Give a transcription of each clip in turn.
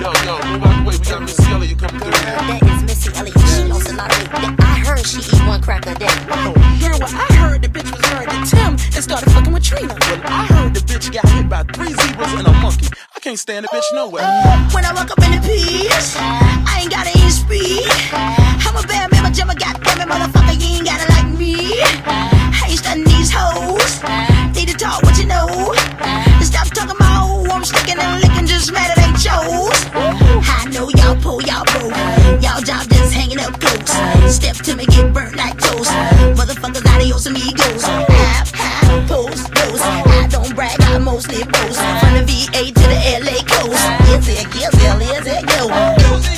Yo, move out the way. We got Missy Elliott coming through here. That is Missy Elliott. She lost a lot of weight. I heard she eat one crack a day. Girl, well, I heard the bitch was married to Tim and started fucking with Trina. Well, I heard the bitch got hit by 3 zebras and a monkey. I can't stand the bitch nowhere. When I walk up in the piece, I ain't gotta eat speed. I'm a bad man, my jumper, goddamn it, motherfucker, you ain't gotta like me. I ain't studying these hoes. Need to talk what you know. Stop talking about who I'm sticking and licking, just mad it ain't chose. I know y'all pull, y'all broke. Y'all job just hanging up ghosts. Step to me, get burnt like toast. Motherfuckers, adios amigos. High, post, dose. I don't brag, I mostly boast. From the VA to the LA coast. Is it, go.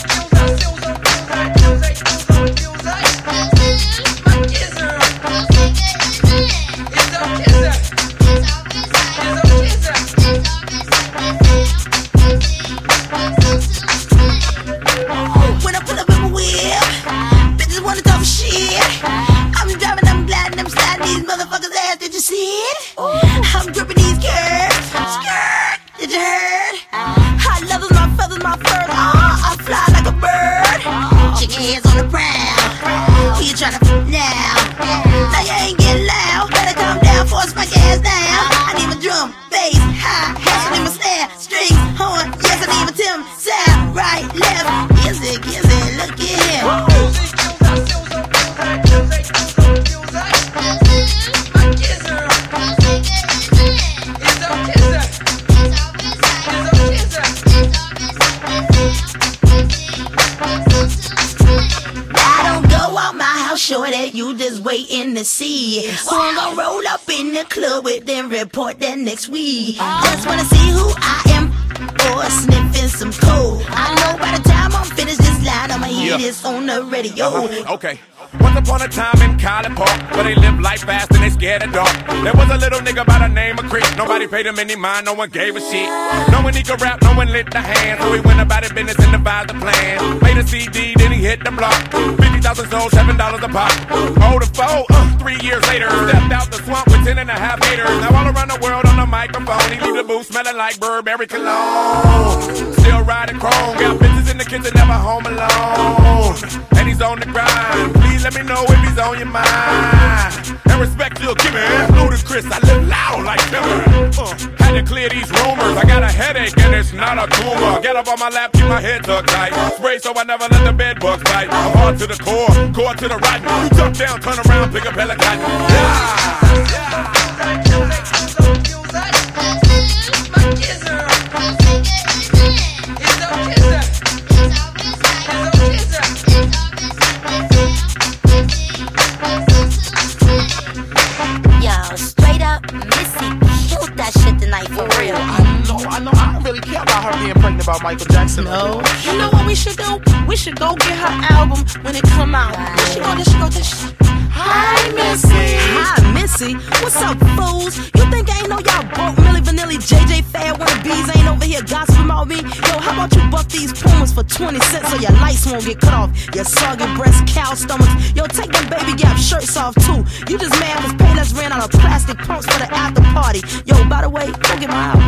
When I pull up in my whip, bitches wanna talk shit. I'm driving, I'm gliding, I'm sliding these motherfuckers' ass. Did you see it? I'm gripping these curves. Skirt, did you heard? Hot leathers, my feathers, my fur. I fly like a bird. Chicken heads on the prowl. Who you tryna f now? Now you ain't getting loud. Better calm down before I smack your ass down. I need my drum, bass, high hats. I need my snare, strings, horn. Yes, I need my Tim, sound, right, left. Is it, look at him. Sure that you just waiting to see who I'm gonna roll up in the club with, then report that next week. Just wanna see who I am, or sniffing some cold. I know by the time I'm finished this line, I'ma hear this on the radio. Okay. Once upon a time in College Park, where they live life fast and they scared of dark. There was a little nigga by the name of Chris. Nobody paid him any mind, no one gave a shit. No one he could rap, no one lit the hand. So he went about his business and devised a plan. Made a CD, then he hit the block. 50,000 sold, $7 a pop. Oh, the foe, 3 years later, stepped out the swamp with 10.5 haters. Now all around the world on the microphone, he leave the booth smelling like Burberry cologne. Still riding chrome, got bitches in the kitchen, never home alone. And he's on the grind. Please let me know if he's on your mind. And respect you'll give me. Ludacris, I live loud like Timber. Had to clear these rumors. I got a headache and it's not a tumor. Get up on my lap, keep my head tucked tight. Spray so I never let the bed bugs bite. I'm hard to the core to the rotten. You jump down, turn around, pick up hella cotton. Yo, straight up, Missy killed that shit tonight for real. I know. I don't really care about her being pregnant about Michael Jackson. No. You know what we should do? We should go get her album when it come out. She go this. Hi, Missy. Hi, Missy. What's up, fools? You think I ain't know y'all broke Milli Vanilli, JJ Fad wannabes ain't over here gossiping about me? Yo, how about you buff these Pumas for 20 cents so your lights won't get cut off? Your soggy breast, cow stomachs. Yo, take them baby gap shirts off too. You just mad cause Payless ran out of plastic pumps for the after party. Yo, by the way, go get my album.